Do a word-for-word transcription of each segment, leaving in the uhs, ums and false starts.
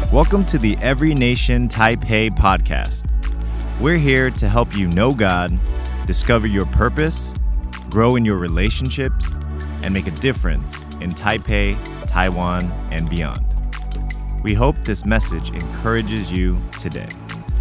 Welcome to the Every Nation Taipei podcast. We're here to help you know God, discover your purpose, grow in your relationships, and make a difference in Taipei, Taiwan, and beyond. We hope this message encourages you today.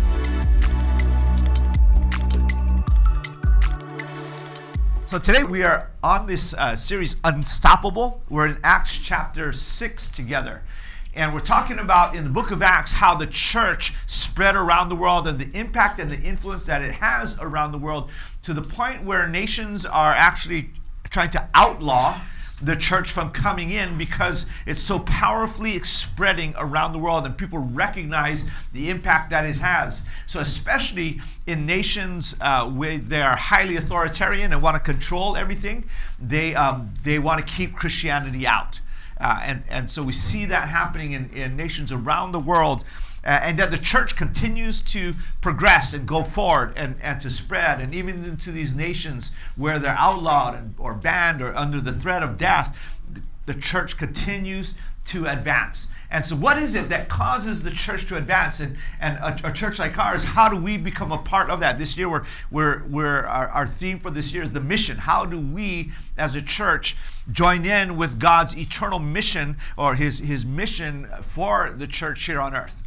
So today we are on this uh, series, Unstoppable. We're in Acts chapter six together. And we're talking about in the book of Acts how the church spread around the world and the impact and the influence that it has around the world to the point where nations are actually trying to outlaw the church from coming in because it's so powerfully spreading around the world and people recognize the impact that it has. So especially in nations uh, where they are highly authoritarian and want to control everything, they um, they want to keep Christianity out. Uh, and, and so we see that happening in, in nations around the world, uh, and that the church continues to progress and go forward and, and to spread, and even into these nations where they're outlawed and, or banned or under the threat of death, the church continues to advance. And so what is it that causes the church to advance? And, and a, a church like ours, how do we become a part of that? This year, we're, we're, we're, our, our theme for this year is the mission. How do we, as a church, join in with God's eternal mission or his, his mission for the church here on earth?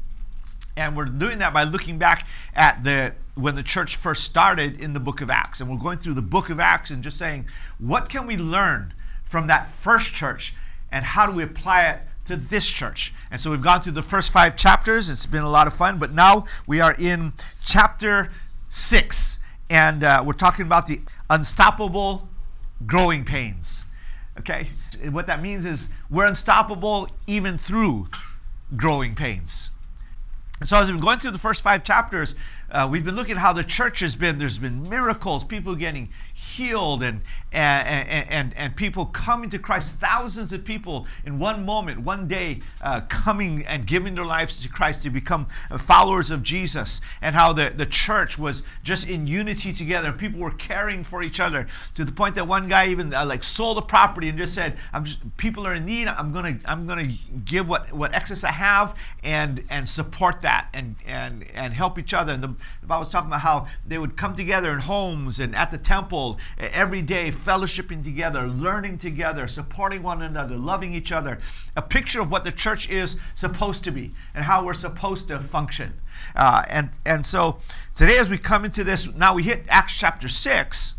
And we're doing that by looking back at the when the church first started in the book of Acts. And we're going through the book of Acts and just saying, what can we learn from that first church? And how do we apply it to this church? And so we've gone through the first five chapters. It's been a lot of fun, but now we are in chapter six, and uh, we're talking about the unstoppable growing pains. Okay? What that means is we're unstoppable even through growing pains. And so as we've been going through the first five chapters, uh, we've been looking at how the church has been, there's been miracles, people getting healed, and, and, and, and people coming to Christ, thousands of people in one moment, one day, uh, coming and giving their lives to Christ to become followers of Jesus, and how the, the church was just in unity together. People were caring for each other to the point that one guy even uh, like sold a property and just said, "I'm just, people are in need. I'm gonna I'm gonna give what, what excess I have and and support that and and and help each other." And the, the Bible was talking about how they would come together in homes and at the temple every day, fellowshipping together, learning together, supporting one another, loving each other. A picture of what the church is supposed to be and how we're supposed to function. Uh, and, and so today as we come into this, now we hit Acts chapter six.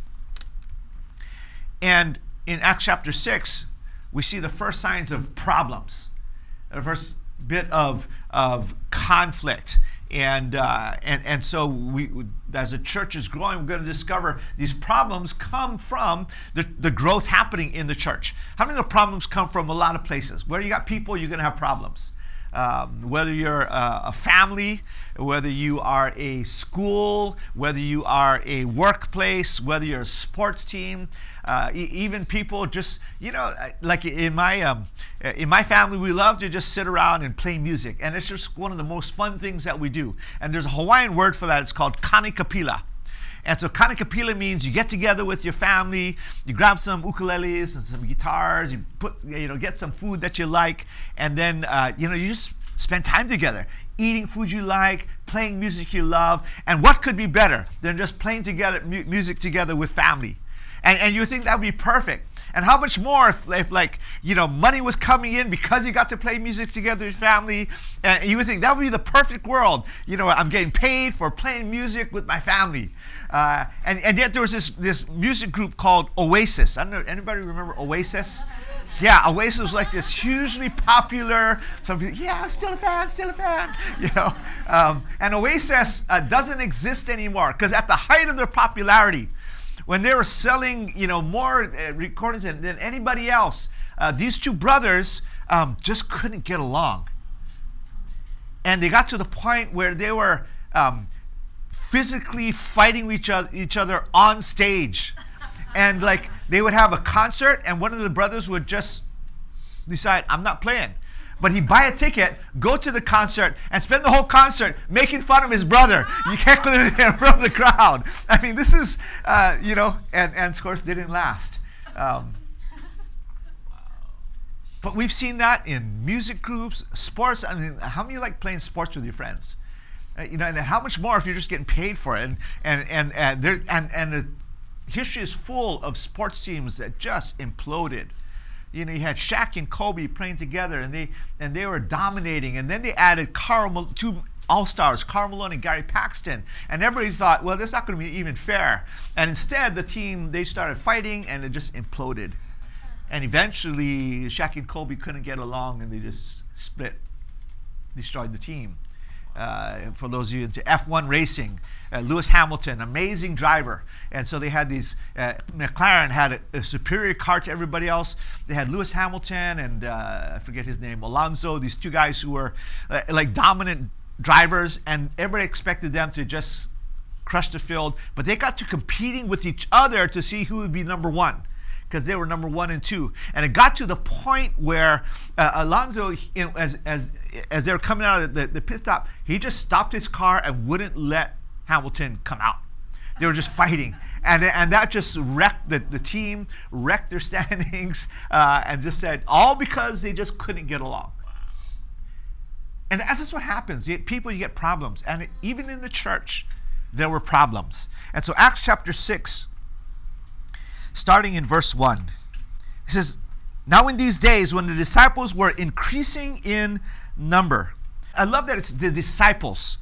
And in Acts chapter six, we see the first signs of problems, the first bit of, of conflict. And, uh, and and so we, as the church is growing, we're going to discover these problems come from the, the growth happening in the church. How many of the problems come from a lot of places? Where you got people, you're going to have problems. Um, whether you're a, a family, whether you are a school, whether you are a workplace, whether you're a sports team, uh, e- even people just, you know, like in my um, in my family, we love to just sit around and play music. And it's just one of the most fun things that we do. And there's a Hawaiian word for that. It's called kanikapila. And so kanikapila means you get together with your family, you grab some ukuleles and some guitars, you put, you know, get some food that you like, and then, uh, you know, you just spend time together, eating food you like, playing music you love. And what could be better than just playing together mu- music together with family? And, and you think that would be perfect. And how much more if, if, like, you know, money was coming in because you got to play music together with family, and you would think that would be the perfect world. You know, I'm getting paid for playing music with my family. Uh, and, and yet there was this, this music group called Oasis. I don't know, anybody remember Oasis? Yeah, Oasis was like this hugely popular, some people, yeah, I'm still a fan, still a fan, you know. Um, and Oasis uh, doesn't exist anymore because at the height of their popularity, when they were selling, you know, more uh, recordings than, than anybody else, uh, these two brothers um, just couldn't get along. And they got to the point where they were um, physically fighting each other, each other on stage. And like they would have a concert and one of the brothers would just decide, I'm not playing. But he'd buy a ticket, go to the concert, and spend the whole concert making fun of his brother. You heckling him from the crowd. I mean, this is, uh, you know, and, and of course, didn't last. Um, But we've seen that in music groups, sports. I mean, how many like playing sports with your friends? Uh, you know, and how much more if you're just getting paid for it? And and and and there and and the history is full of sports teams that just imploded. You know, you had Shaq and Kobe playing together, and they and they were dominating. And then they added Karl, two all-stars, Karl Malone and Gary Paxton. And everybody thought, well, that's not going to be even fair. And instead, the team, they started fighting, and it just imploded. And eventually, Shaq and Kobe couldn't get along, and they just split, destroyed the team. Uh, for those of you into F one racing, uh, Lewis Hamilton, amazing driver. And so they had these, uh, McLaren had a, a superior car to everybody else. They had Lewis Hamilton and uh, I forget his name, Alonso, these two guys who were uh, like dominant drivers, and everybody expected them to just crush the field. But they got to competing with each other to see who would be number one, because they were number one and two. And it got to the point where uh, Alonso, you know, as as as they were coming out of the, the pit stop, he just stopped his car and wouldn't let Hamilton come out. They were just fighting. And, and that just wrecked the, the team, wrecked their standings, uh, and just said, all because they just couldn't get along. And that's just what happens. You, people, you get problems. And even in the church, there were problems. And so Acts chapter six, starting in verse one, it says, now in these days when the disciples were increasing in number. I love that it's the disciples.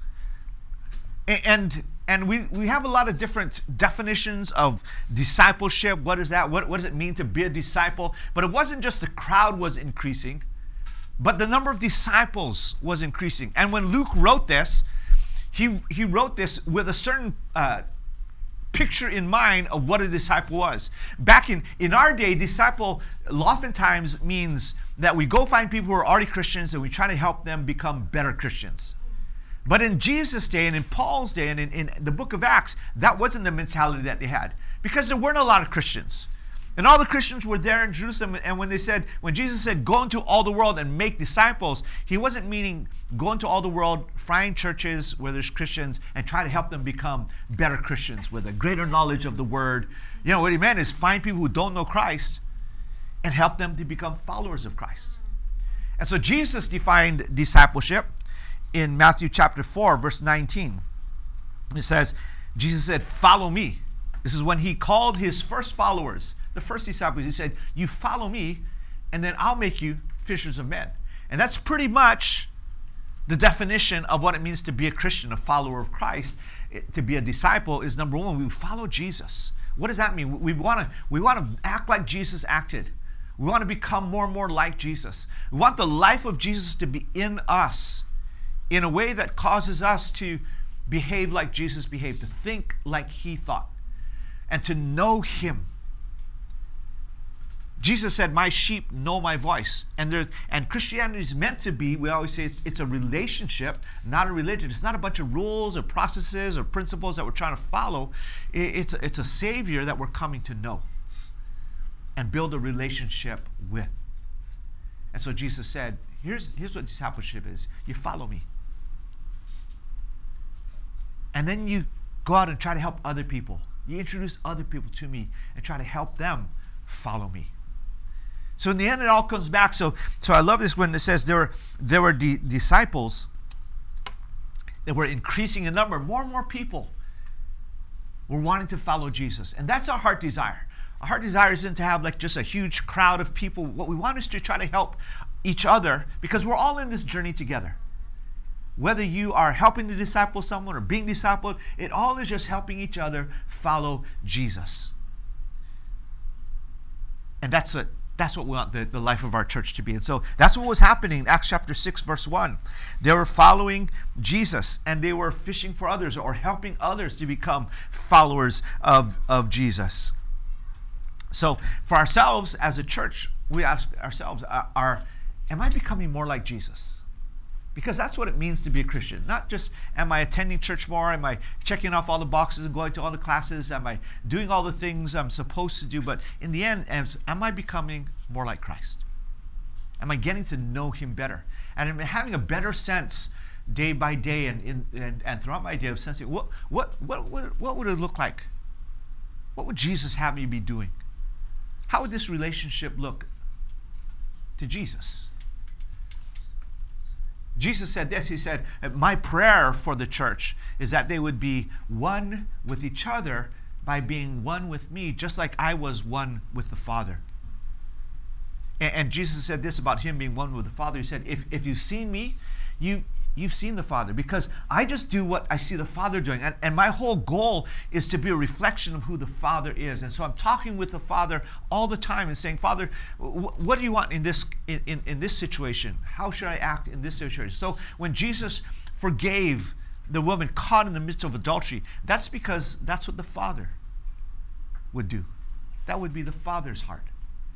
And and we, we have a lot of different definitions of discipleship. What is that? What, what does it mean to be a disciple? But it wasn't just the crowd was increasing, but the number of disciples was increasing. And when Luke wrote this, he, he wrote this with a certain uh, picture in mind of what a disciple was. Back in, in our day, disciple oftentimes means that we go find people who are already Christians and we try to help them become better Christians. But in Jesus' day and in Paul's day and in, in the book of Acts, that wasn't the mentality that they had, because there weren't a lot of Christians. And all the Christians were there in Jerusalem. And when they said, when Jesus said, go into all the world and make disciples, he wasn't meaning go into all the world, find churches where there's Christians and try to help them become better Christians with a greater knowledge of the word. You know, what he meant is find people who don't know Christ and help them to become followers of Christ. And so Jesus defined discipleship in Matthew chapter four, verse nineteen. It says, Jesus said, follow me. This is when he called his first followers, the first disciples. He said, you follow me, and then I'll make you fishers of men. And that's pretty much the definition of what it means to be a Christian, a follower of Christ. It, to be a disciple is, number one, we follow Jesus. What does that mean? We want to we want to act like Jesus acted. We want to become more and more like Jesus. We want the life of Jesus to be in us in a way that causes us to behave like Jesus behaved, to think like he thought, and to know him. Jesus said, my sheep know my voice. And there, and Christianity is meant to be, we always say it's, it's a relationship, not a religion. It's not a bunch of rules or processes or principles that we're trying to follow. It, it's, it's a Savior that we're coming to know and build a relationship with. And so Jesus said, here's, here's what discipleship is. You follow me. And then you go out and try to help other people. You introduce other people to me and try to help them follow me. So in the end, it all comes back. So, so I love this when it says there were, there were di- disciples that were increasing in number. More and more people were wanting to follow Jesus. And that's our heart desire. Our heart desire isn't to have like just a huge crowd of people. What we want is to try to help each other, because we're all in this journey together. Whether you are helping to disciple someone or being discipled, it all is just helping each other follow Jesus. And that's what that's what we want the, the life of our church to be. And so that's what was happening in Acts chapter six, verse one. They were following Jesus, and they were fishing for others or helping others to become followers of, of Jesus. So for ourselves as a church, we ask ourselves, are, are am I becoming more like Jesus? Because that's what it means to be a Christian. Not just, am I attending church more? Am I checking off all the boxes and going to all the classes? Am I doing all the things I'm supposed to do? But in the end, am I becoming more like Christ? Am I getting to know him better? And am I having a better sense day by day and, in, and, and throughout my day of sensing, what, what, what, what, what would it look like? What would Jesus have me be doing? How would this relationship look to Jesus. Jesus said this, he said, my prayer for the church is that they would be one with each other by being one with me, just like I was one with the Father. And, and Jesus said this about him being one with the Father. He said, if, if you've seen me, you, you've seen the Father, because I just do what I see the Father doing. And, and my whole goal is to be a reflection of who the Father is. And so I'm talking with the Father all the time and saying, Father, wh- what do you want in this, in, in, in this situation? How should I act in this situation? So when Jesus forgave the woman caught in the midst of adultery, that's because that's what the Father would do. That would be the Father's heart.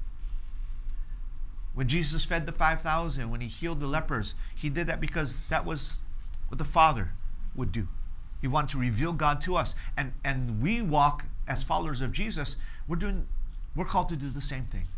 When Jesus fed the five thousand, when he healed the lepers, he did that because that was what the Father would do. He wanted to reveal God to us. And, and we walk as followers of Jesus, we're doing, we're called to do the same thing.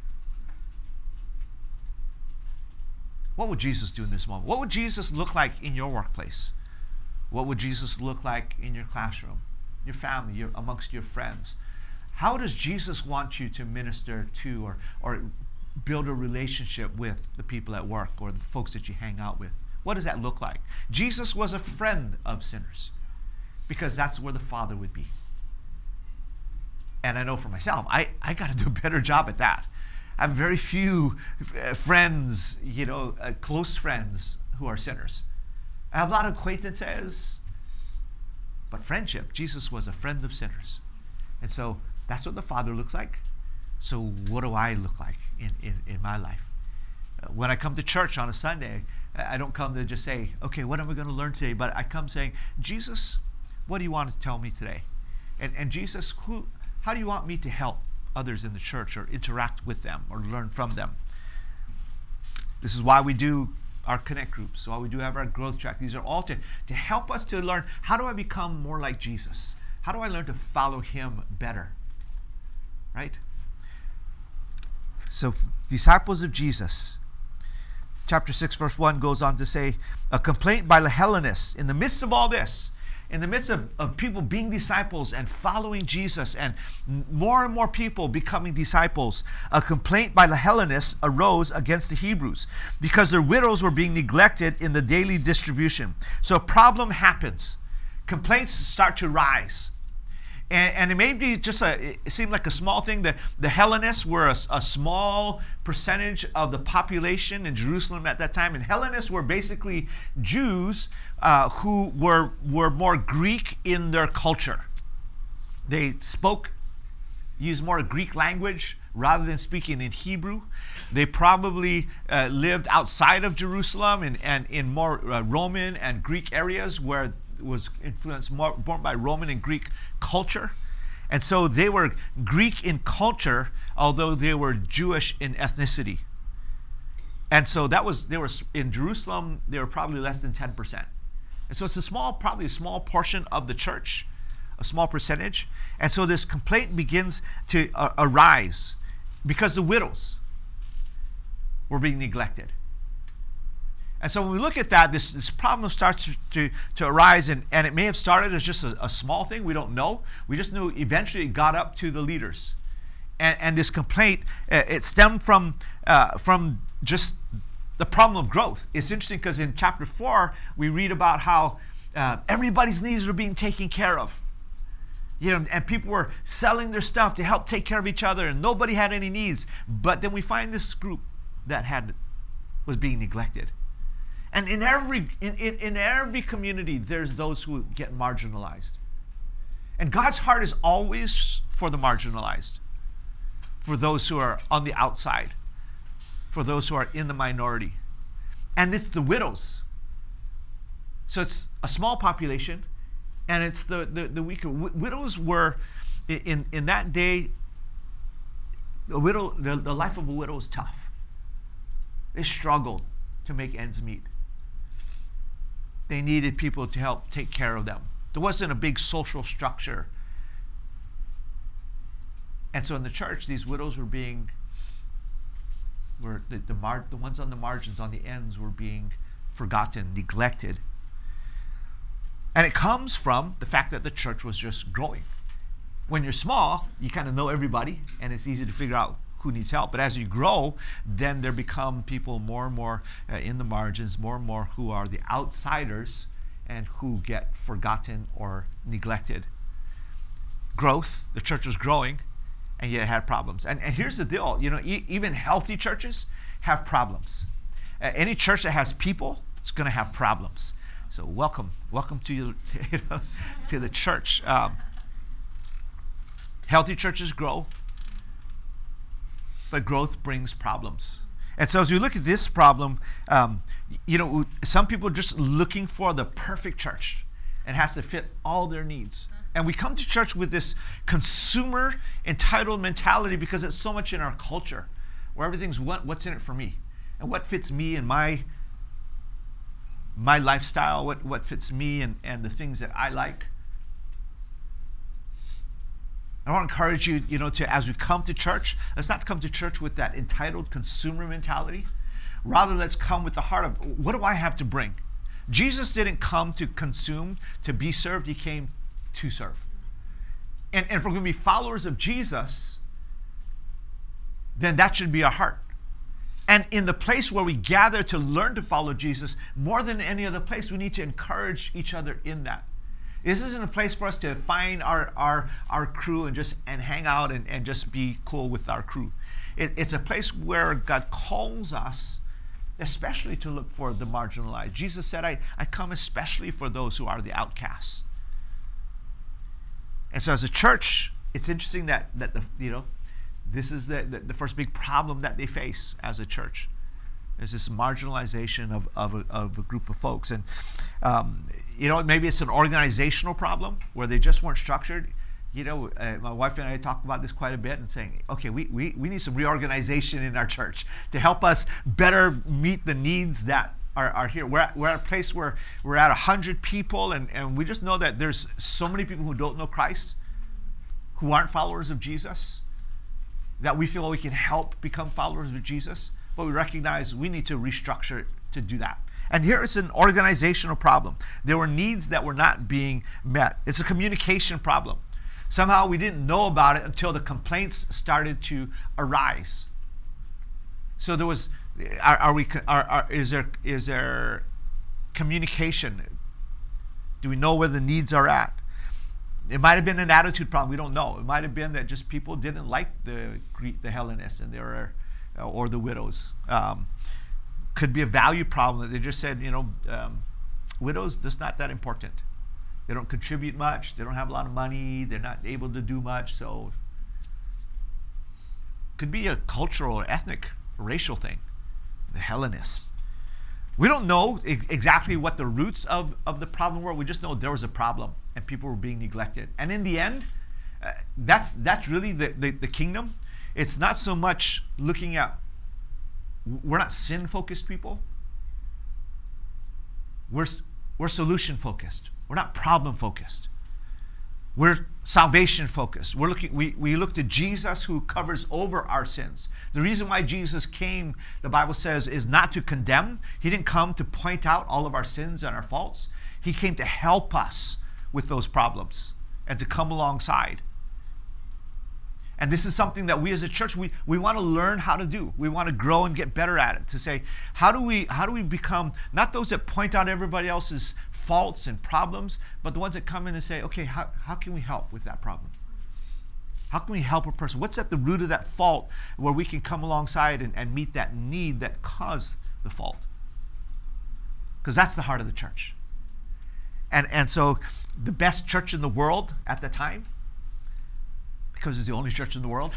What would Jesus do in this moment? What would Jesus look like in your workplace? What would Jesus look like in your classroom, your family, your, amongst your friends? How does Jesus want you to minister to or, or build a relationship with the people at work or the folks that you hang out with? What does that look like? Jesus was a friend of sinners because that's where the Father would be. And I know for myself, I, I got to do a better job at that. I have very few uh, friends, you know, uh, close friends who are sinners. I have a lot of acquaintances, but friendship, Jesus was a friend of sinners. And so that's what the Father looks like. So what do I look like in, in, in my life? Uh, when I come to church on a Sunday, I don't come to just say, okay, what am I going to learn today? But I come saying, Jesus, what do you want to tell me today? And, and Jesus, who, how do you want me to help others in the church or interact with them or learn from them? This is why we do our connect groups, why we do have our growth track. These are all to, to help us to learn, how do I become more like Jesus? How do I learn to follow him better? Right? So disciples of Jesus, chapter six, verse one goes on to say, a complaint by the Hellenists in the midst of all this, in the midst of, of people being disciples and following Jesus and more and more people becoming disciples, a complaint by the Hellenists arose against the Hebrews because their widows were being neglected in the daily distribution. So a problem happens. Complaints start to rise. And, and it may be just a, it seemed like a small thing. The, the Hellenists were a, a small percentage of the population in Jerusalem at that time. And Hellenists were basically Jews uh, who were, were more Greek in their culture. They spoke, used more Greek language rather than speaking in Hebrew. They probably uh, lived outside of Jerusalem and, and in more uh, Roman and Greek areas where was influenced more, more by Roman and Greek culture. And so they were Greek in culture, although they were Jewish in ethnicity. And so that was, they were in Jerusalem, they were probably less than ten percent. And so it's a small, probably a small portion of the church, a small percentage. And so this complaint begins to uh, arise because the widows were being neglected. And so when we look at that, this, this problem starts to, to, to arise, and, and it may have started as just a, a small thing. We don't know. We just knew eventually it got up to the leaders. And, and this complaint, uh, it stemmed from, uh, from just the problem of growth. It's interesting because in chapter four, we read about how uh, everybody's needs were being taken care of. You know, and people were selling their stuff to help take care of each other, and nobody had any needs. But then we find this group that had was being neglected. And in every in, in, in every community, there's those who get marginalized. And God's heart is always for the marginalized, for those who are on the outside, for those who are in the minority. And it's the widows. So it's a small population, and it's the, the, the weaker. W- widows were, in, in that day, the, widow, the, the life of a widow was tough. They struggled to make ends meet. They needed people to help take care of them. There wasn't a big social structure. And so in the church, these widows were being, were the, the, mar- the ones on the margins, on the ends, were being forgotten, neglected. And it comes from the fact that the church was just growing. When you're small, you kind of know everybody, and it's easy to figure out who needs help. But as you grow, then there become people more and more uh, in the margins, more and more who are the outsiders and who get forgotten or neglected. Growth, the church was growing, and yet it had problems. And, and here's the deal, you know, e- even healthy churches have problems. Uh, any church that has people, it's going to have problems. So welcome, welcome to you, you know, to the church. Um, healthy churches grow, but growth brings problems. And so as we look at this problem, um, you know, some people are just looking for the perfect church and has to fit all their needs. And we come to church with this consumer entitled mentality because it's so much in our culture, where everything's what, what's in it for me, and what fits me and my my lifestyle, what, what fits me and, and the things that I like. I want to encourage you, you know, to as we come to church, let's not come to church with that entitled consumer mentality. Rather, let's come with the heart of, what do I have to bring? Jesus didn't come to consume, to be served. He came to serve. And, and if we're going to be followers of Jesus, then that should be our heart. And in the place where we gather to learn to follow Jesus, more than any other place, we need to encourage each other in that. This isn't a place for us to find our our, our crew and just and hang out and, and just be cool with our crew. It, it's a place where God calls us, especially to look for the marginalized. Jesus said, I, I come especially for those who are the outcasts. And so as a church, it's interesting that, that the, you know, this is the, the, the first big problem that they face as a church. Is this marginalization of, of, a, of a group of folks. And, um, you know, maybe it's an organizational problem where they just weren't structured. You know, uh, my wife and I talk about this quite a bit and saying, okay, we, we, we need some reorganization in our church to help us better meet the needs that are, are here. We're at, we're at a place where we're at one hundred people, and, and we just know that there's so many people who don't know Christ, who aren't followers of Jesus, that we feel we can help become followers of Jesus. But we recognize we need to restructure it to do that. And here is an organizational problem. There were needs that were not being met. It's a communication problem. Somehow we didn't know about it until the complaints started to arise. So there was, are, are we, are, are, is there, is there communication? Do we know where the needs are at? It might have been an attitude problem. We don't know. It might have been that just people didn't like the the Hellenists and they were, or the widows. Um, could be a value problem that they just said, you know, um, widows, that's not that important. They don't contribute much. They don't have a lot of money. They're not able to do much. So could be a cultural or ethnic, racial thing. The Hellenists. We don't know e- exactly what the roots of, of the problem were. We just know there was a problem and people were being neglected. And in the end, uh, that's that's really the, the, the kingdom. It's not so much looking at, we're not sin-focused people. We're, we're solution-focused. We're not problem-focused. We're salvation-focused. We're looking, we, we look to Jesus who covers over our sins. The reason why Jesus came, the Bible says, is not to condemn. He didn't come to point out all of our sins and our faults. He came to help us with those problems and to come alongside. And this is something that we as a church, we, we want to learn how to do. We want to grow and get better at it. To say, how do we how do we become not those that point out everybody else's faults and problems, but the ones that come in and say, okay, how, how can we help with that problem? How can we help a person? What's at the root of that fault where we can come alongside and, and meet that need that caused the fault? Because that's the heart of the church. And, and so the best church in the world at the time, because it's the only church in the world,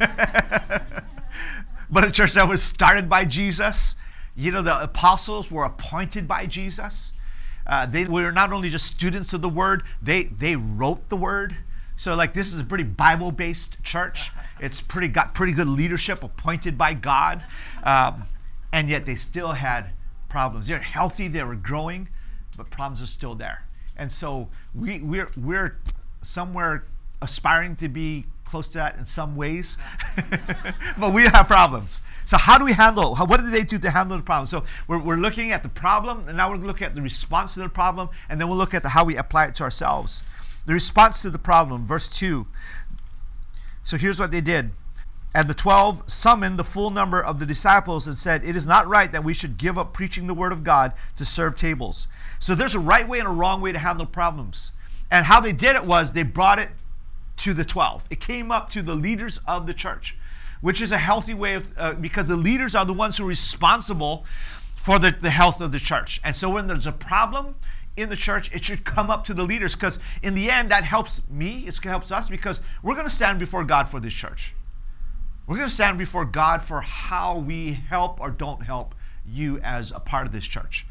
but a church that was started by Jesus. You know, the apostles were appointed by Jesus. Uh, they were not only just students of the word, they they wrote the word. So like this is a pretty Bible-based church. It's pretty got pretty good leadership appointed by God, um, and yet they still had problems. They're healthy, they were growing, but problems are still there. And so we we're we're somewhere aspiring to be close to that in some ways, but we have problems. So how do we handle, how, what did they do to handle the problem? So we're, we're looking at the problem, and now we're looking at the response to the problem, and then we'll look at the, how we apply it to ourselves. The response to the problem, verse two. So here's what they did. And the twelve summoned the full number of the disciples and said, "It is not right that we should give up preaching the word of God to serve tables." So there's a right way and a wrong way to handle problems. And how they did it was they brought it to the twelve. It came up to the leaders of the church, which is a healthy way of, uh, because the leaders are the ones who are responsible for the, the health of the church. And so when there's a problem in the church, it should come up to the leaders, because in the end, that helps me, it helps us, because we're going to stand before God for this church. We're going to stand before God for how we help or don't help you as a part of this church.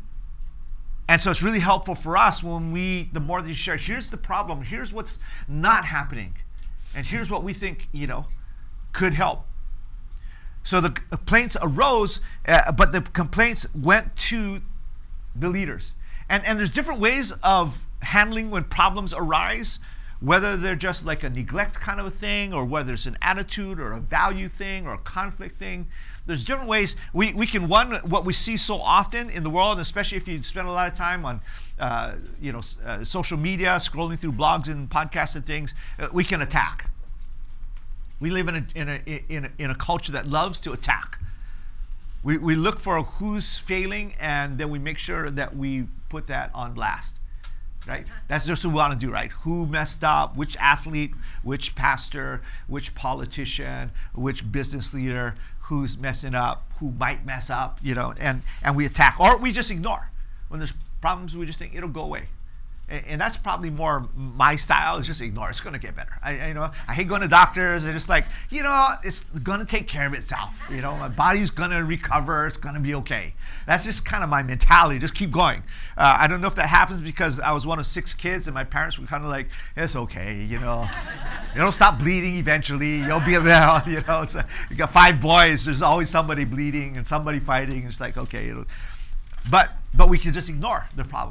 And so it's really helpful for us when we, the more that you share, here's the problem, here's what's not happening, and here's what we think, you know, could help. So the complaints arose, uh, but the complaints went to the leaders. And, and there's different ways of handling when problems arise, whether they're just like a neglect kind of a thing, or whether it's an attitude or a value thing or a conflict thing. There's different ways. We, we can, one, what we see so often in the world, and especially if you spend a lot of time on uh, you know, uh, social media, scrolling through blogs and podcasts and things, uh, we can attack. We live in a, in a, in a, in a culture that loves to attack. We, we look for who's failing, and then we make sure that we put that on blast. Right? That's just what we want to do, right? Who messed up, which athlete, which pastor, which politician, which business leader, who's messing up, who might mess up, you know, and, and we attack. Or we just ignore. When there's problems, we just think it'll go away. And, and that's probably more my style, is just ignore. It's going to get better. I, I, you know, I hate going to doctors. They're just like, you know, it's going to take care of itself. You know, my body's going to recover. It's going to be okay. That's just kind of my mentality. Just keep going. Uh, I don't know if that happens because I was one of six kids, and my parents were kind of like, it's okay, you know. It'll stop bleeding eventually. You'll be well, you know. It's a, you got five boys. There's always somebody bleeding and somebody fighting. It's like, okay. It'll, but but we can just ignore the problem.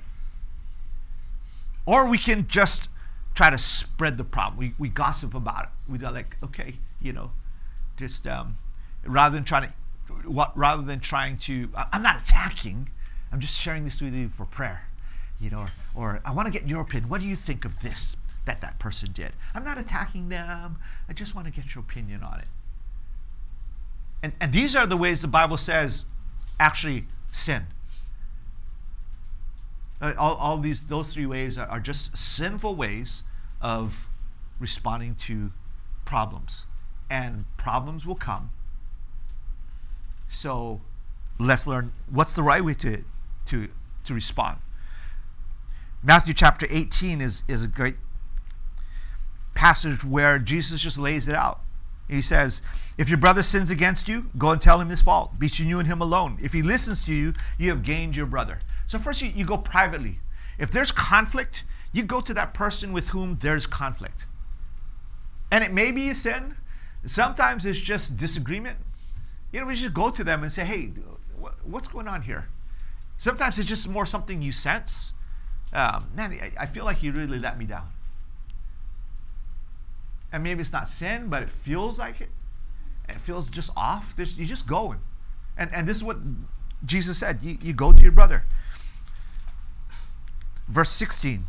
Or we can just try to spread the problem. We we gossip about it. We go like, okay, you know, just um, rather than trying to, what rather than trying to, I'm not attacking. I'm just sharing this with you for prayer, you know. Or, or I want to get your opinion. What do you think of this that that person did? I'm not attacking them. I just want to get your opinion on it. And and these are the ways the Bible says actually sin. All, all these, those three ways are, are just sinful ways of responding to problems. And problems will come. So let's learn what's the right way to, to, to respond. Matthew chapter eighteen is, is a great passage where Jesus just lays it out. He says, if your brother sins against you, go and tell him his fault between you and him alone. If he listens to you, you have gained your brother. So first you, you go privately. If there's conflict, you go to that person with whom there's conflict. And it may be a sin. Sometimes it's just disagreement. You know, we just go to them and say, hey, what's going on here? Sometimes it's just more something you sense. Um, man, I, I feel like you really let me down. And maybe it's not sin, but it feels like it. It feels just off. There's, you just go. And, and this is what Jesus said. You, you go to your brother. Verse sixteen.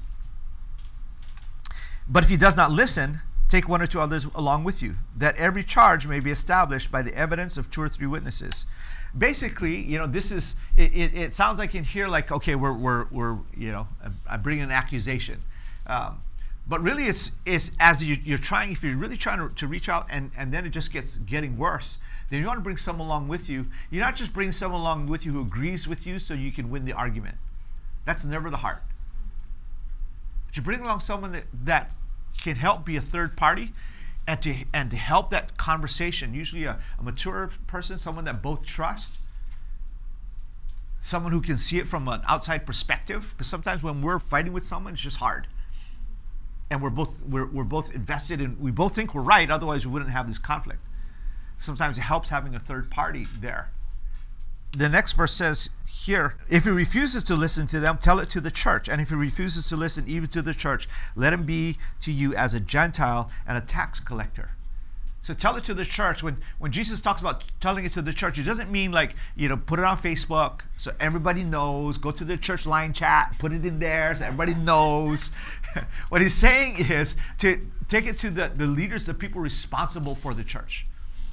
But if he does not listen, take one or two others along with you, that every charge may be established by the evidence of two or three witnesses. Basically, you know, this is, it, it, it sounds like in here, like, okay, we're, we're, we're you know, I'm bringing an accusation. Um, but really it's, it's as you, you're trying, if you're really trying to, to reach out and, and then it just gets getting worse, then you want to bring someone along with you. You're not just bringing someone along with you who agrees with you so you can win the argument. That's never the heart. But you bring along someone that, that can help be a third party and to and to help that conversation, usually a, a mature person, someone that both trust, someone who can see it from an outside perspective, because sometimes when we're fighting with someone, it's just hard. And we're both we're, we're both invested in, we both think we're right, otherwise we wouldn't have this conflict. Sometimes it helps having a third party there. The next verse says here, if he refuses to listen to them, tell it to the church. And if he refuses to listen even to the church, let him be to you as a Gentile and a tax collector. So tell it to the church. When when Jesus talks about telling it to the church, it doesn't mean like, you know, put it on Facebook so everybody knows. Go to the church line chat, put it in there so everybody knows. What he's saying is to take it to the, the leaders, the people responsible for the church.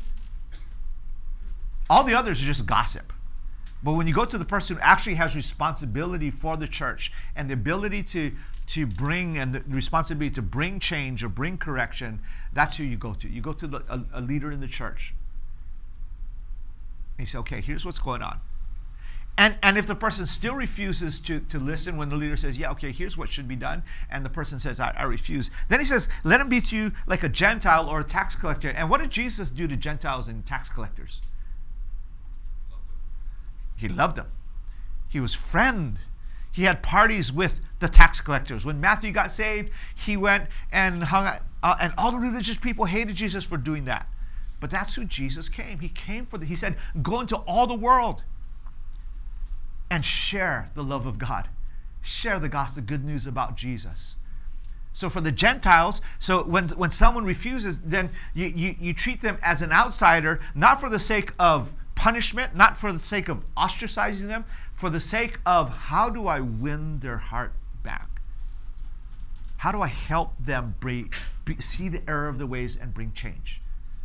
All the others are just gossip. But when you go to the person who actually has responsibility for the church and the ability to to bring, and the responsibility to bring change or bring correction, that's who you go to. You go to the, a, a leader in the church. And you say, okay, here's what's going on. And and if the person still refuses to, to listen when the leader says, yeah, okay, here's what should be done, and the person says, I, I refuse, then he says, let him be to you like a Gentile or a tax collector. And what did Jesus do to Gentiles and tax collectors? He loved them. He was friend. He had parties with the tax collectors. When Matthew got saved, he went and hung out, uh, and all the religious people hated Jesus for doing that. But that's who Jesus came. He came for the, he said, go into all the world and share the love of God. Share the gospel, the good news about Jesus. So for the Gentiles, so when, when someone refuses, then you, you, you treat them as an outsider, not for the sake of punishment, not for the sake of ostracizing them, for the sake of how do I win their heart back? How do I help them bring, see the error of the ways and bring change?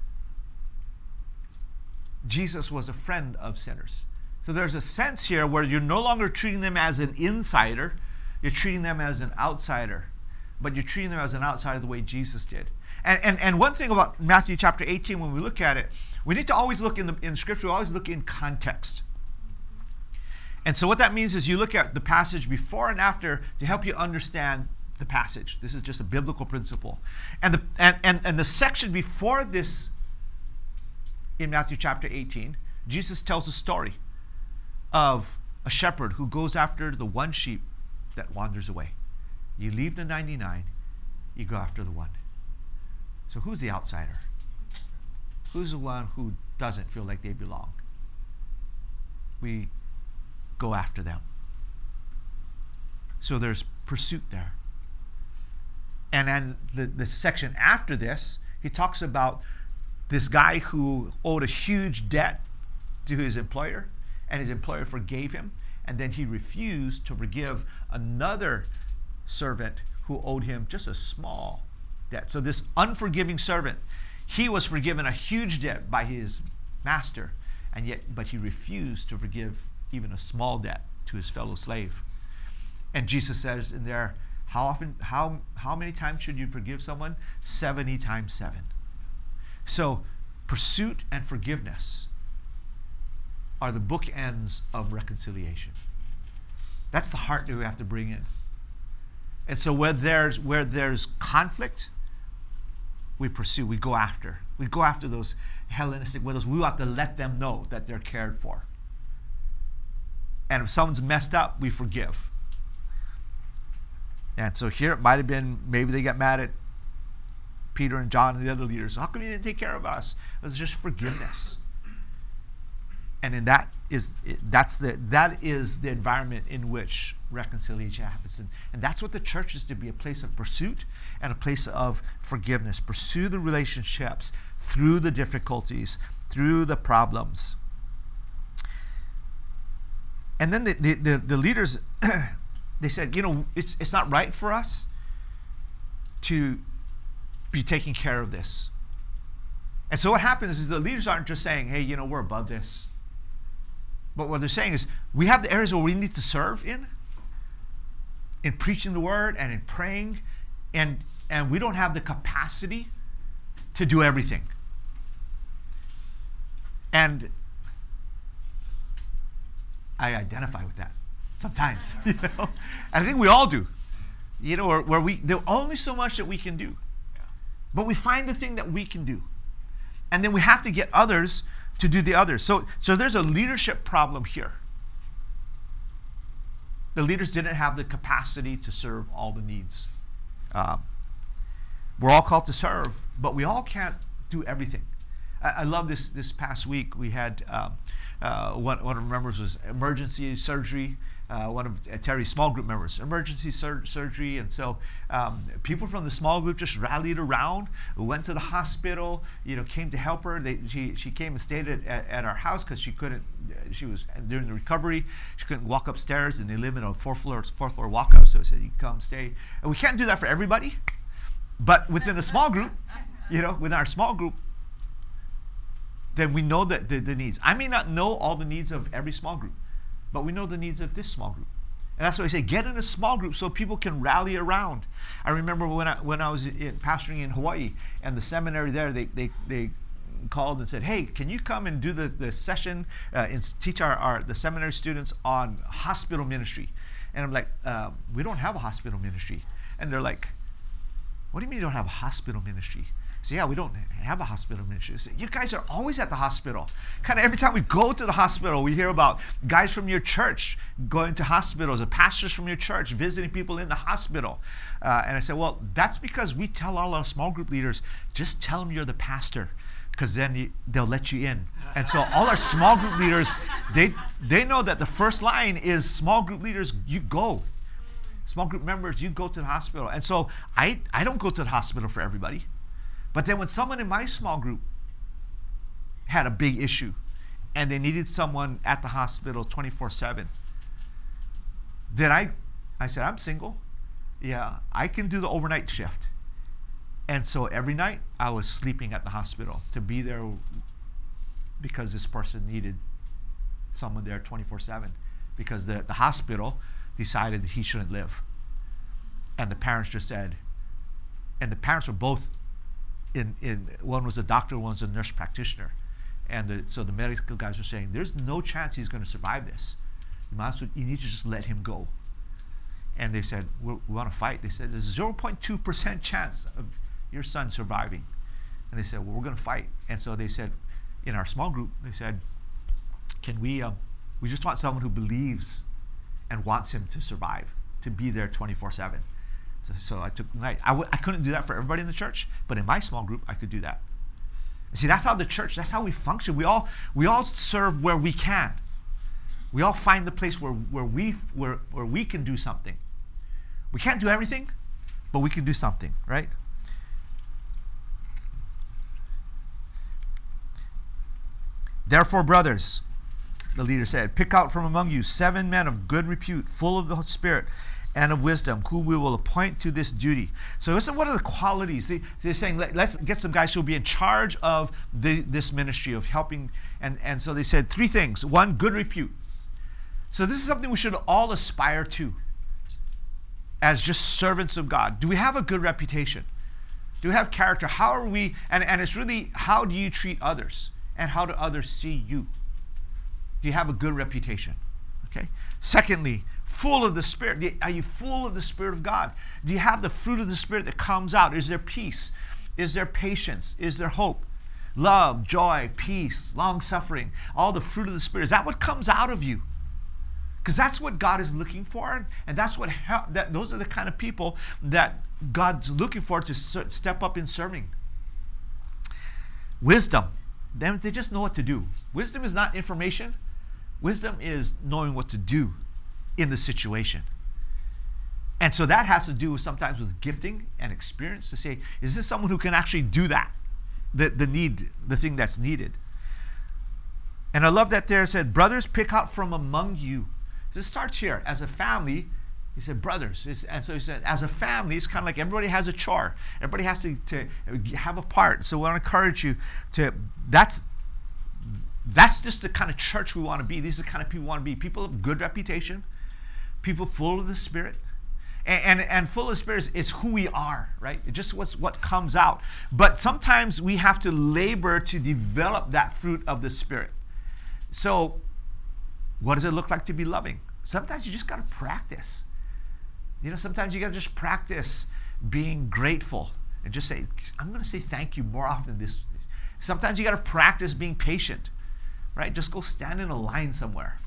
Jesus was a friend of sinners. So there's a sense here where you're no longer treating them as an insider, you're treating them as an outsider, but you're treating them as an outsider the way Jesus did. And, and, and one thing about Matthew chapter eighteen, when we look at it, we need to always look in the in Scripture, we always look in context. And so what that means is you look at the passage before and after to help you understand the passage. This is just a biblical principle. And the and, and, and the section before this in Matthew chapter eighteen, Jesus tells a story of a shepherd who goes after the one sheep that wanders away. You leave the ninety-nine, you go after the one. So who's the outsider? Who's the one who doesn't feel like they belong? We go after them. So there's pursuit there. And then the, the section after this, he talks about this guy who owed a huge debt to his employer, and his employer forgave him, and then he refused to forgive another servant who owed him just a small debt. So this unforgiving servant, he was forgiven a huge debt by his master, and yet, but he refused to forgive even a small debt to his fellow slave. And Jesus says in there, how often, how how many times should you forgive someone? seventy times seven. So pursuit and forgiveness are the bookends of reconciliation. That's the heart that we have to bring in. And so where there's where there's conflict, we pursue, we go after. We go after those Hellenistic widows. We have to let them know that they're cared for. And if someone's messed up, we forgive. And so here it might have been, maybe they got mad at Peter and John and the other leaders. How come you didn't take care of us? It was just forgiveness. And in that is that's the that is the environment in which reconciliation happens. And, and that's what the church is to be, a place of pursuit and a place of forgiveness. Pursue the relationships through the difficulties, through the problems. And then the, the, the, the leaders, they said, you know, it's it's not right for us to be taking care of this. And so what happens is the leaders aren't just saying, hey, you know, we're above this. But what they're saying is, we have the areas where we need to serve in, in preaching the word and in praying, and and we don't have the capacity to do everything. And I identify with that sometimes, you know. And I think we all do, you know, where, where we there's only so much that we can do, but we find the thing that we can do, and then we have to get others to do the others. So, so there's a leadership problem here. The leaders didn't have the capacity to serve all the needs. Um, we're all called to serve, but we all can't do everything. I, I love this. This past week we had um, uh, one, one of the members was emergency surgery, uh, one of uh, Terry's small group members, emergency sur- surgery. And so um, people from the small group just rallied around, went to the hospital, you know, came to help her. They, she, she came and stayed at, at, at our house because she couldn't, she was during the recovery, she couldn't walk upstairs, and they live in a fourth floor, fourth floor walk up. So I said, you come stay. And we can't do that for everybody, but within the small group, you know, within our small group, then we know that the, the needs. I may not know all the needs of every small group, but we know the needs of this small group. And that's why I say get in a small group so people can rally around. I remember when I when I was in, pastoring in Hawaii, and the seminary there, they they, they called and said, hey, can you come and do the, the session uh, and teach our, our the seminary students on hospital ministry? And I'm like, uh, we don't have a hospital ministry. And they're like, what do you mean you don't have a hospital ministry? So yeah, we don't have a hospital ministry. So, you guys are always at the hospital. Kind of every time we go to the hospital, we hear about guys from your church going to hospitals, or pastors from your church visiting people in the hospital. Uh, and I said, well, that's because we tell all our small group leaders, just tell them you're the pastor, because then you, they'll let you in. And so all our small group leaders, they they know that the first line is small group leaders, you go. Small group members, you go to the hospital. And so I, I don't go to the hospital for everybody. But then when someone in my small group had a big issue and they needed someone at the hospital twenty-four seven, then I, I said, I'm single. Yeah, I can do the overnight shift. And so every night I was sleeping at the hospital to be there because this person needed someone there twenty-four seven, because the, the hospital decided that he shouldn't live. And the parents just said, and the parents were both In, in one was a doctor, one was a nurse practitioner, and the, so the medical guys were saying, "There's no chance he's going to survive this. You might as well, you need to just let him go." And they said, "We, we want to fight." They said, "There's zero point two percent chance of your son surviving," and they said, "Well, we're going to fight." And so they said, in our small group, they said, "Can we? Um, we just want someone who believes and wants him to survive, to be there twenty-four seven." So I took night. I, w- I couldn't do that for everybody in the church, but in my small group, I could do that. And see, that's how the church, that's how we function. We all we all serve where we can. We all find the place where, where we where, where we can do something. We can't do everything, but we can do something, right? Therefore, brothers, the leader said, pick out from among you seven men of good repute, full of the Spirit and of wisdom, who we will appoint to this duty. So listen, what are the qualities? They, they're saying, Let, let's get some guys who will be in charge of the, this ministry of helping. And, and so they said three things. One, good repute. So this is something we should all aspire to as just servants of God. Do we have a good reputation? Do we have character? How are we, and, and it's really, how do you treat others? And how do others see you? Do you have a good reputation? Okay. Secondly, full of the Spirit. Are you full of the Spirit of God? Do you have the fruit of the Spirit that comes out? Is there peace? Is there patience? Is there hope? Love, joy, peace, long-suffering, all the fruit of the Spirit. Is that what comes out of you? Because that's what God is looking for, and that's what that those are the kind of people that God's looking for to step up in serving. Wisdom. Then they just know what to do. Wisdom is not information. Wisdom is knowing what to do in the situation. And so that has to do sometimes with gifting and experience, to say, is this someone who can actually do that? The, the need, the thing that's needed. And I love that there it said, brothers, pick out from among you. This starts here. As a family, he said, brothers. And so he said, as a family, it's kind of like everybody has a chore. Everybody has to, to have a part. So we want to encourage you to, that's That's just the kind of church we want to be. These are the kind of people we want to be. People of good reputation, people full of the Spirit. And, and, and full of the Spirit, it's who we are, right? It's just what's, what comes out. But sometimes we have to labor to develop that fruit of the Spirit. So what does it look like to be loving? Sometimes you just got to practice. You know, sometimes you got to just practice being grateful and just say, I'm going to say thank you more often this. Sometimes you got to practice being patient. Right? Just go stand in a line somewhere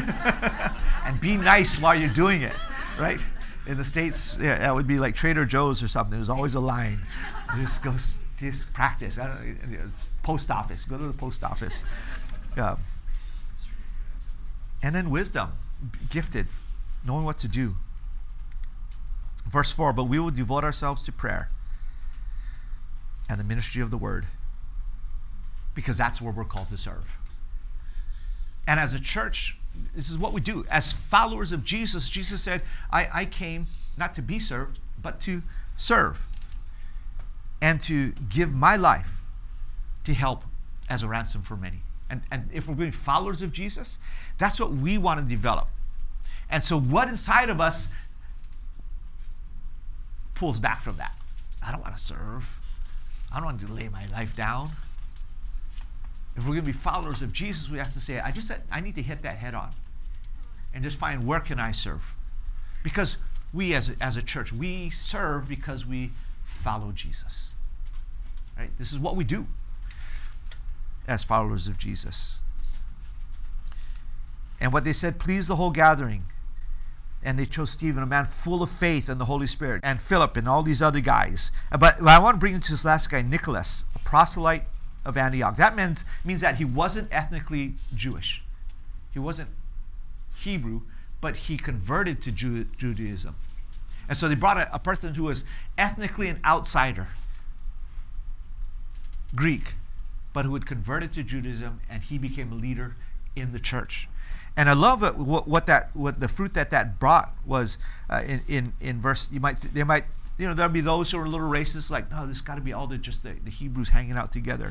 and be nice while you're doing it, right? In the States, yeah, that would be like Trader Joe's or something. There's always a line. Just go, just practice. I don't know, it's post office. Go to the post office. Yeah. And then wisdom, gifted, knowing what to do. Verse four, but we will devote ourselves to prayer and the ministry of the word, because that's where we're called to serve. And as a church, this is what we do. As followers of Jesus, Jesus said, I, I came not to be served, but to serve and to give my life to help as a ransom for many. And, and if we're being followers of Jesus, that's what we want to develop. And so what inside of us pulls back from that? I don't want to serve. I don't want to lay my life down. If we're going to be followers of Jesus, we have to say, I just I need to hit that head on and just find, where can I serve? Because we as a, as a church, we serve because we follow Jesus. Right? This is what we do as followers of Jesus. And what they said pleased the whole gathering. And they chose Stephen, a man full of faith and the Holy Spirit, and Philip and all these other guys. But, but I want to bring you to this last guy, Nicholas, a proselyte of Antioch. That means, means that he wasn't ethnically Jewish. He wasn't Hebrew, but he converted to Ju- Judaism. And so they brought a, a person who was ethnically an outsider, Greek, but who had converted to Judaism, and he became a leader in the church. And I love it, what, what that, what the fruit that that brought was uh, in, in in verse. You might, they might, you know, there'll be those who are a little racist, like, no, this got to be all the just the, the Hebrews hanging out together.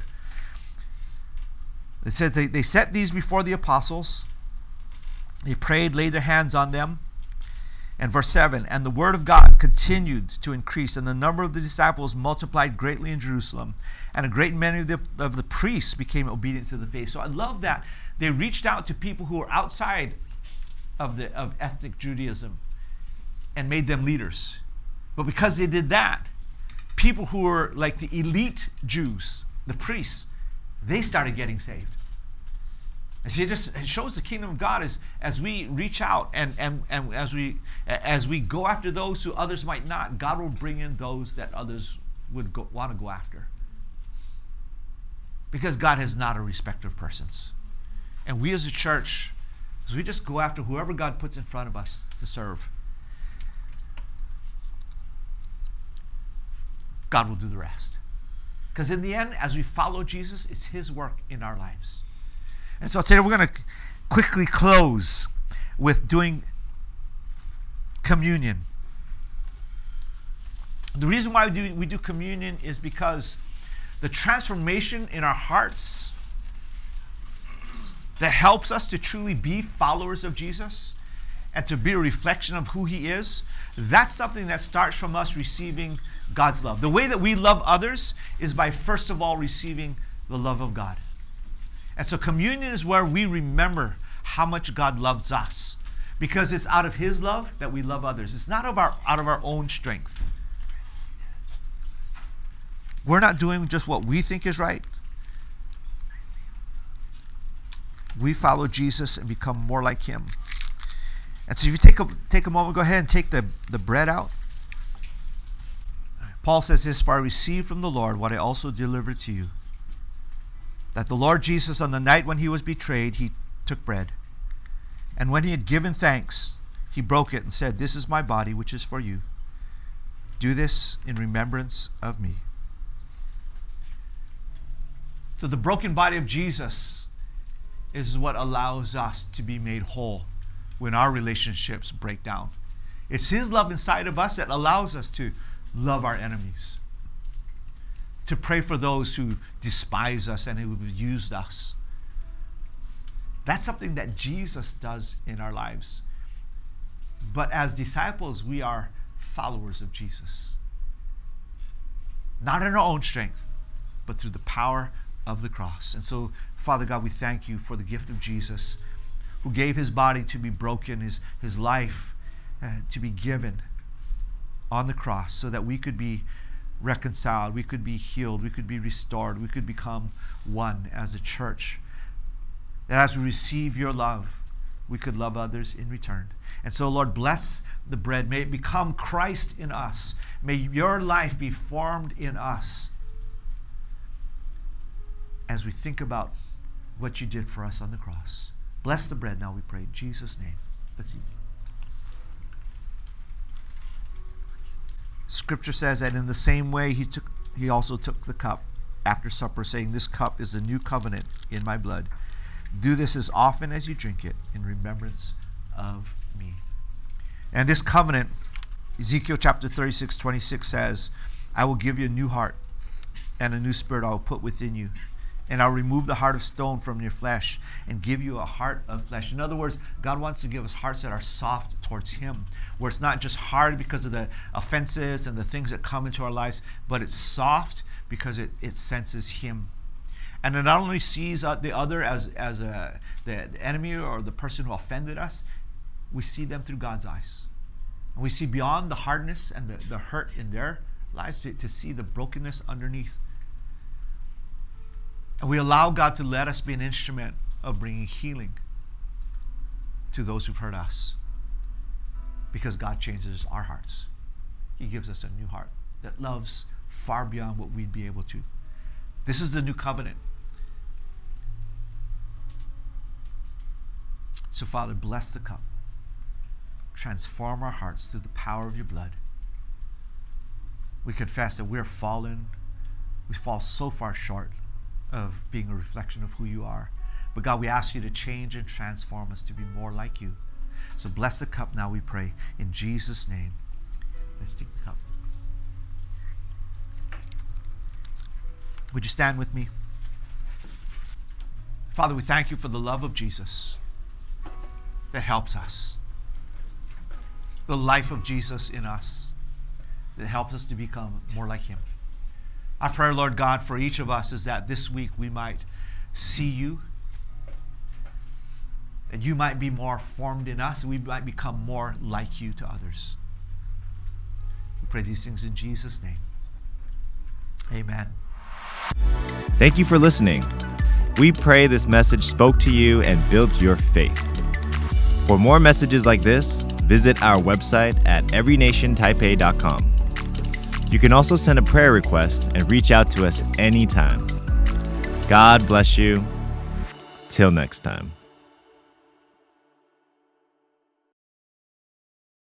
It says they, they set these before the apostles. They prayed, laid their hands on them. And verse seven, and the word of God continued to increase, and the number of the disciples multiplied greatly in Jerusalem, and a great many of the, of the priests became obedient to the faith. So I love that they reached out to people who were outside of the of ethnic Judaism and made them leaders. But because they did that, people who were like the elite Jews, the priests, they started getting saved. And see, it just it shows the kingdom of God as as we reach out and, and, and as we as we go after those who others might not, God will bring in those that others would go, want to go after. Because God is not a respecter of persons. And we as a church, as we just go after whoever God puts in front of us to serve, God will do the rest. Because in the end, as we follow Jesus, it's His work in our lives. And so today we're going to quickly close with doing communion. The reason why we do, we do communion is because the transformation in our hearts that helps us to truly be followers of Jesus and to be a reflection of who He is, that's something that starts from us receiving God's love. The way that we love others is by first of all receiving the love of God. And so communion is where we remember how much God loves us, because it's out of His love that we love others. It's not of our, out of our own strength. We're not doing just what we think is right. We follow Jesus and become more like Him. And so if you take a, take a moment, go ahead and take the, the bread out. Paul says this, for I received from the Lord what I also delivered to you. That the Lord Jesus, on the night when He was betrayed, He took bread. And when He had given thanks, He broke it and said, this is my body, which is for you. Do this in remembrance of me. So the broken body of Jesus is what allows us to be made whole when our relationships break down. It's His love inside of us that allows us to love our enemies, to pray for those who despise us and who have used us. That's something that Jesus does in our lives. But as disciples, we are followers of Jesus. Not in our own strength, but through the power of the cross. And so, Father God, we thank You for the gift of Jesus, who gave His body to be broken, His, his life uh, to be given on the cross so that we could be reconciled, we could be healed, we could be restored, we could become one as a church. That as we receive Your love, we could love others in return. And so, Lord, bless the bread. May it become Christ in us. May Your life be formed in us as we think about what You did for us on the cross. Bless the bread now, we pray. In Jesus' name. Let's eat. Scripture says that in the same way he took, he also took the cup after supper, saying, "This cup is the new covenant in my blood. Do this as often as you drink it in remembrance of me." And this covenant, Ezekiel chapter thirty-six, twenty-six says, "I will give you a new heart, and a new spirit I will put within you. And I'll remove the heart of stone from your flesh and give you a heart of flesh." In other words, God wants to give us hearts that are soft towards Him, where it's not just hard because of the offenses and the things that come into our lives, but it's soft because it, it senses Him. And it not only sees the other as, as a, the, the enemy or the person who offended us, we see them through God's eyes. And we see beyond the hardness and the, the hurt in their lives to, to see the brokenness underneath. And we allow God to let us be an instrument of bringing healing to those who've hurt us, because God changes our hearts. He gives us a new heart that loves far beyond what we'd be able to. This is the new covenant. So, Father, bless the cup. Transform our hearts through the power of your blood. We confess that we're fallen. We fall so far short of being a reflection of who you are. But God, we ask you to change and transform us to be more like you. So bless the cup now, we pray, in Jesus' name. Let's take the cup. Would you stand with me? Father, we thank you for the love of Jesus that helps us. The life of Jesus in us that helps us to become more like Him. Our prayer, Lord God, for each of us is that this week we might see you, that you might be more formed in us, and we might become more like you to others. We pray these things in Jesus' name. Amen. Thank you for listening. We pray this message spoke to you and built your faith. For more messages like this, visit our website at every nation taipei dot com. You can also send a prayer request and reach out to us anytime. God bless you. Till next time.